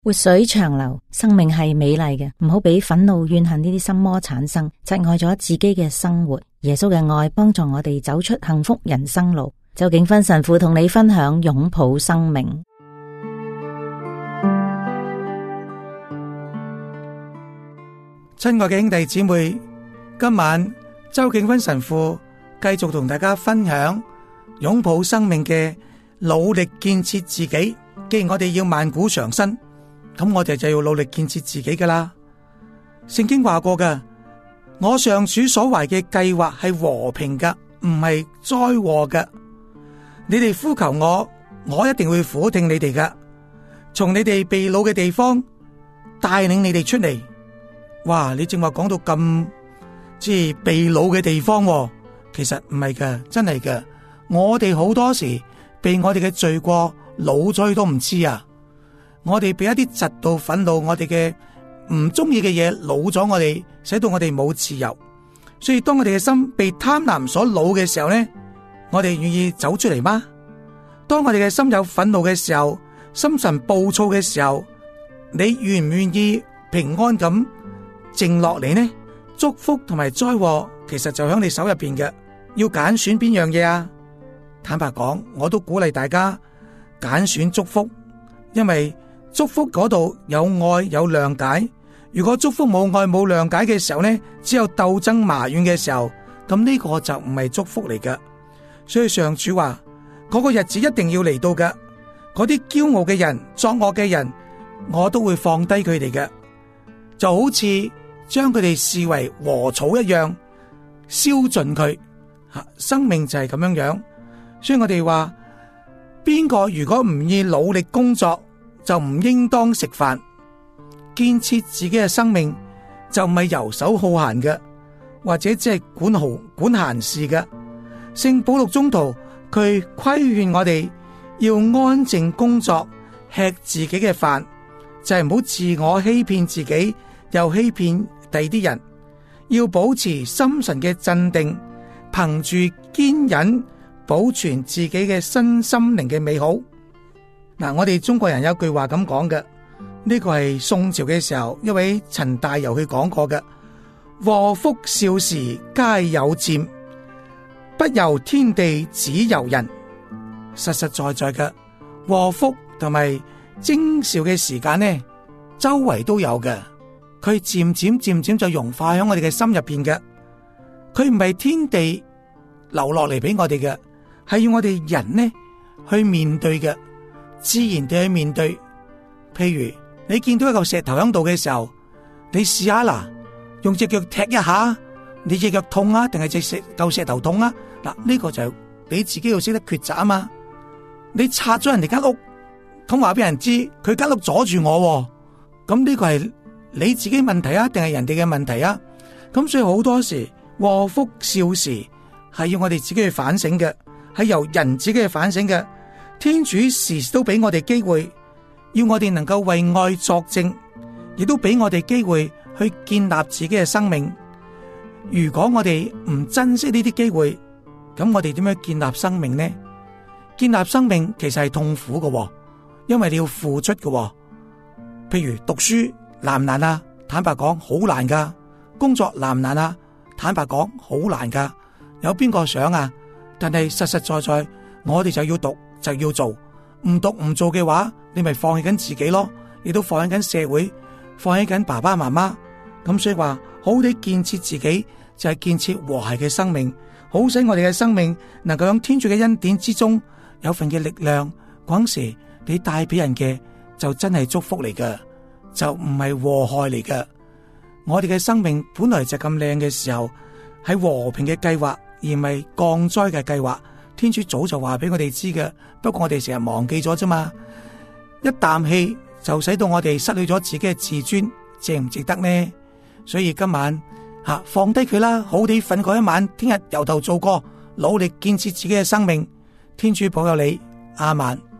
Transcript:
活水長流，生命係美麗嘅，唔好俾憤怒怨恨呢啲心魔產生，窒礙咗自己嘅生活。耶穌嘅愛幫助我哋走出幸福人生路。周景芬神父同你分享擁抱生命。 親愛嘅兄弟姊妹，今晚周景芬神父繼續同大家分享擁抱生命嘅努力建設自己。既然我哋要萬古長新，咁我哋就要努力建設自己噶啦。聖經話過噶，我上主所懷嘅計劃係和平噶，唔係災禍噶。你哋呼求我，我一定會俯聽你哋噶，從你哋被擄嘅地方帶領你哋出嚟。哇！你正話講到咁即係被擄嘅地方，其實唔係噶，真係噶。我哋好多時被我哋嘅罪過擄咗都唔知啊！我哋俾一啲嫉妒、憤怒，我哋嘅唔中意嘅嘢擄咗我哋，使到我哋冇自由。所以當我哋嘅心被貪婪所擄嘅時候呢，我哋願意走出嚟嗎？當我哋嘅心有憤怒嘅時候，心神暴躁嘅時候，你願唔願意平安咁靜落嚟呢？祝福同埋災禍其實就喺你手入邊嘅，要揀選邊樣嘢啊？坦白講，我都鼓勵大家揀選祝福，因為祝福嗰度有愛有諒解。如果祝福冇愛冇諒解嘅時候呢，只有鬥爭埋怨嘅時候，咁呢個就唔係祝福嚟㗎。所以上主話嗰個日子一定要嚟到㗎，嗰啲驕傲嘅人、作惡嘅人，我都會放低佢哋嘅，就好似將佢哋視為禾草一樣，燒盡佢。生命就係咁樣樣。所以我哋話，邊個如果唔願努力工作，就唔應當食飯。建設自己嘅生命就唔係游手好閒嘅，或者只係管閒事嘅。聖保祿宗徒佢規勸我哋要安靜工作，吃自己嘅飯，就係唔好自我欺騙自己，又欺騙第二啲人。要保持心神嘅鎮定，憑住堅忍保存自己嘅身心靈嘅美好。嗱，我哋中國人有句話咁講嘅，呢個係宋朝嘅時候一位陳大猷佢講過嘅：禍福少時皆有漸，不由天地只由人。實實在在嘅禍福同埋徵兆嘅時間呢，周圍都有嘅，佢漸漸就融化喺我哋嘅心入邊嘅。佢唔係天地流落嚟俾我哋嘅，係要我哋人呢去面對嘅，自然地去面對。譬如你見到一嚿石頭喺度嘅時候，你試下啦，用隻腳踢一下，你隻腳痛啊，定係嚿石頭痛啊？嗱，呢個就你自己要識得抉擇啊嘛。你拆咗人哋間屋，咁話俾人知佢間屋阻住我，咁呢個係你自己問題啊，定係人哋嘅問題啊？咁所以好多時禍福少時係要我哋自己去反省嘅，係由人自己去反省嘅。天主時時都俾我哋機會，要我哋能夠為愛作證，亦都俾我哋機會去建立自己嘅生命。如果我哋唔珍惜呢啲機會，咁我哋點樣建立生命呢？建立生命其實係痛苦嘅，因為你要付出嘅。譬如讀書難唔難啊？坦白講好難噶。工作難唔難啊？坦白講好難噶。有邊個想啊？但係實實在在，我哋就要讀就要做，唔讀唔做嘅話，你咪放棄緊自己咯，亦都放棄緊社會，放棄緊爸爸媽媽。咁所以話好地建設自己，就係建設和諧嘅生命，好使我哋嘅生命能夠喺天主嘅恩典之中有份嘅力量。嗰時你帶俾人嘅就真係祝福嚟嘅，就唔係禍害嚟嘅。我哋嘅生命本來就咁靚嘅時候，係和平嘅計劃，而唔係降災嘅計劃。天主早就話俾我哋知嘅，不過我哋成日忘記咗啫嘛。一啖氣就使到我哋失去咗自己嘅自尊，值唔值得呢？所以今晚放低佢啦，好地瞓過一晚，聽日由頭做過，努力建設自己嘅生命。天主保佑你，阿們。